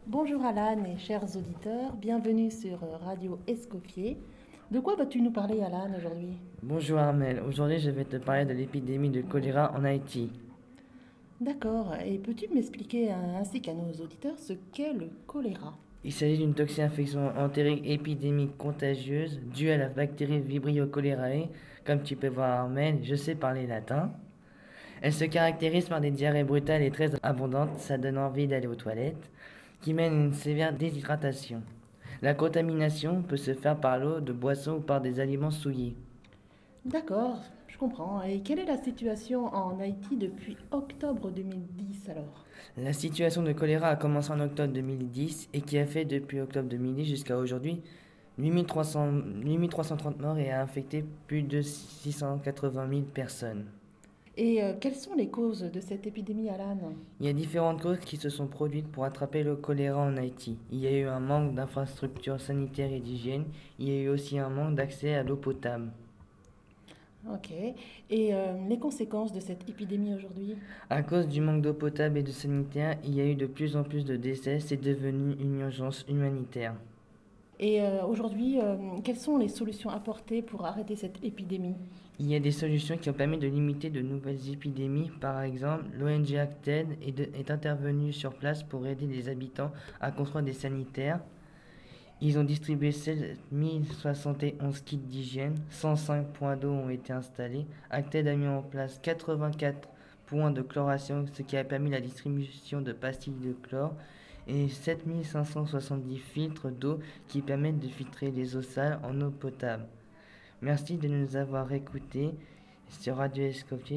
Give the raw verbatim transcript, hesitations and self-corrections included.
Bonjour Alan et chers auditeurs, bienvenue sur euh, Radio Escoffier. De quoi vas-tu nous parler Alan aujourd'hui? Bonjour Armel, aujourd'hui je vais te parler de l'épidémie de choléra en Haïti. D'accord, et peux-tu m'expliquer euh, ainsi qu'à nos auditeurs ce qu'est le choléra? Il s'agit d'une toxi-infection entérique épidémique contagieuse due à la bactérie Vibrio cholerae. Comme tu peux voir Armel, je sais parler latin. Elle se caractérise par des diarrhées brutales et très abondantes, ça donne envie d'aller aux toilettes, qui mènent à une sévère déshydratation. La contamination peut se faire par l'eau de boisson ou par des aliments souillés. D'accord, je comprends. Et quelle est la situation en Haïti depuis octobre deux mille dix alors? La situation de choléra a commencé en octobre deux mille dix et qui a fait depuis octobre deux mille dix jusqu'à aujourd'hui huit mille trois cents, huit mille trois cent trente morts et a infecté plus de six cent quatre-vingt mille personnes. Et euh, quelles sont les causes de cette épidémie Alan? Il y a différentes causes qui se sont produites pour attraper le choléra en Haïti. Il y a eu un manque d'infrastructures sanitaires et d'hygiène. Il y a eu aussi un manque d'accès à l'eau potable. Ok, et euh, les conséquences de cette épidémie aujourd'hui? À cause du manque d'eau potable et de sanitaire, il y a eu de plus en plus de décès. C'est devenu une urgence humanitaire. Et euh, aujourd'hui, euh, quelles sont les solutions apportées pour arrêter cette épidémie? Il y a des solutions qui ont permis de limiter de nouvelles épidémies. Par exemple, l'O N G Acted est, de- est intervenu sur place pour aider les habitants à construire des sanitaires. Ils ont distribué sept mille soixante et onze kits d'hygiène, cent cinq points d'eau ont été installés. Acted a mis en place quatre-vingt-quatre points de chloration, ce qui a permis la distribution de pastilles de chlore, et sept mille cinq cent soixante-dix filtres d'eau qui permettent de filtrer les eaux sales en eau potable. Merci de nous avoir écoutés sur Radio Escoffier.